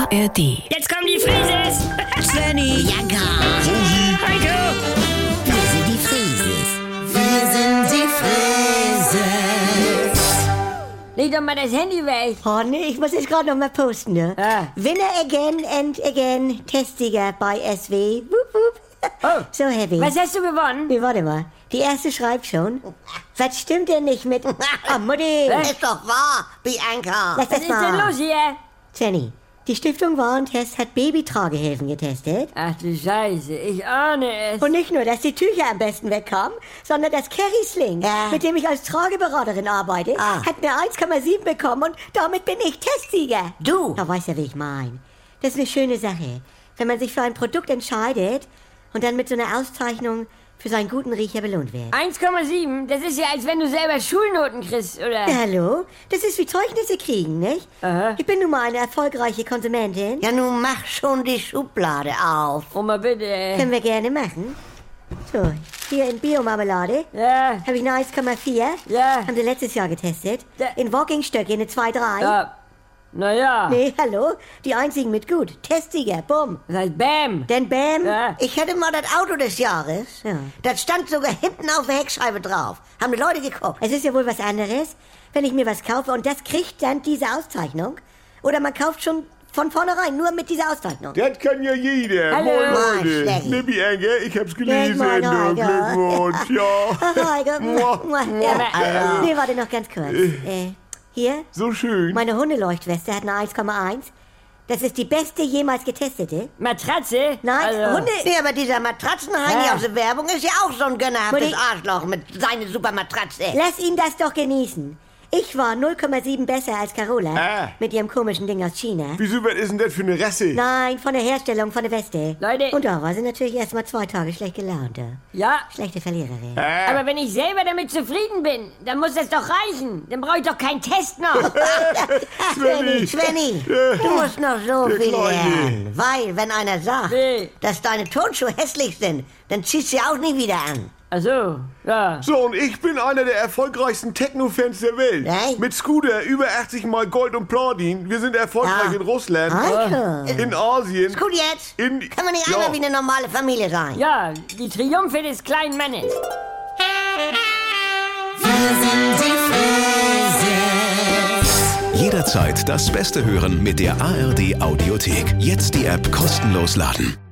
ARD. Jetzt kommen die Frises! Svenny, Ja, gar. Heiko! Wir sind die Frieses. Wir sind die Frieses. Leg doch mal das Handy weg. oh nee, ich muss jetzt gerade noch mal posten, ne? Ah. Winner again and again, Testsieger bei SW. Wup, wup. Oh. So heavy. Was hast du gewonnen? Nee, warte mal. Die erste schreibt schon. Was stimmt denn nicht mit... Oh, Mutti. Ist doch wahr, Bianca. Lass Was das ist denn mal. los hier? Jenny, die Stiftung Warentest hat Babytragehilfen getestet. Ach du Scheiße, ich ahne es. Und nicht nur, dass die Tücher am besten wegkamen, sondern das Carry Sling, Ja. mit dem ich als Trageberaterin arbeite, hat mir 1,7 bekommen und damit bin ich Testsieger. Du. Da weißt ja, wie ich mein. Das ist eine schöne Sache, wenn man sich für ein Produkt entscheidet und dann mit so einer Auszeichnung für seinen guten Riecher belohnt wird. 1,7? Das ist ja, als wenn du selber Schulnoten kriegst, oder? Hallo? Das ist wie Zeugnisse kriegen, nicht? Aha. Ich bin nun mal eine erfolgreiche Konsumentin. Ja, nun mach schon die Schublade auf. Oma, bitte. Können wir gerne machen. So, hier in Biomarmelade Ja, habe ich eine 1,4. Ja. Haben wir letztes Jahr getestet. Da- In Walking-Stöcke eine 2,3. ja. Naja. Nee, hallo? Die einzigen mit gut. Testsieger, bumm. Das heißt Bam. Denn Bam. Ja. Ich hatte mal das Auto des Jahres. Ja. Das stand sogar hinten auf der Heckscheibe drauf. Haben die Leute geguckt. Es ist ja wohl was anderes, wenn ich mir was kaufe und das kriegt dann diese Auszeichnung. Oder man kauft schon von vornherein nur mit dieser Auszeichnung. Das kann ja jeder. Hallo. Moin, Moin, Leute. Schlecki. Ne, Bianca, ich hab's gelesen. Moin, Du, Heiko. Glückwunsch, ja. Ach, Heiko. Muah, Ja. Nee, warte noch ganz kurz. Hier, So schön. meine Hundeleuchtweste hat eine 1,1. Das ist die beste jemals getestete. Matratze? Nein, Also, Hunde... Nee, aber dieser Matratzenheini Ja. aus der Werbung ist ja auch so ein gönnerhaftes Mutti. Arschloch mit seiner super Matratze. Lass ihn das doch genießen. Ich war 0,7 besser als Carola. Ah. Mit ihrem komischen Ding aus China. Wieso, was ist denn das für eine Rasse? Nein, von der Herstellung von der Weste. Leute. Und da war sie natürlich erst mal 2 Tage schlecht gelaunt. Ja, Schlechte Verliererin. aber wenn ich selber damit zufrieden bin, dann muss das doch reichen. Dann brauche ich doch keinen Test noch. Svenny, du musst noch so Der viel Kleine. lernen. Weil, wenn einer sagt, Nee. dass deine Turnschuhe hässlich sind, dann ziehst du sie auch nie wieder an. Ach so, ja. So, und ich bin einer der erfolgreichsten Techno-Fans der Welt. Echt? Mit Scooter über 80 Mal Gold und Platin. Wir sind erfolgreich Ja. in Russland, Heiko. in Asien. Gut jetzt? In- Kann man nicht Ja. einmal wie eine normale Familie sein? Ja, die Triumphe des kleinen Mannes. Jederzeit das Beste hören mit der ARD Audiothek. Jetzt die App kostenlos laden.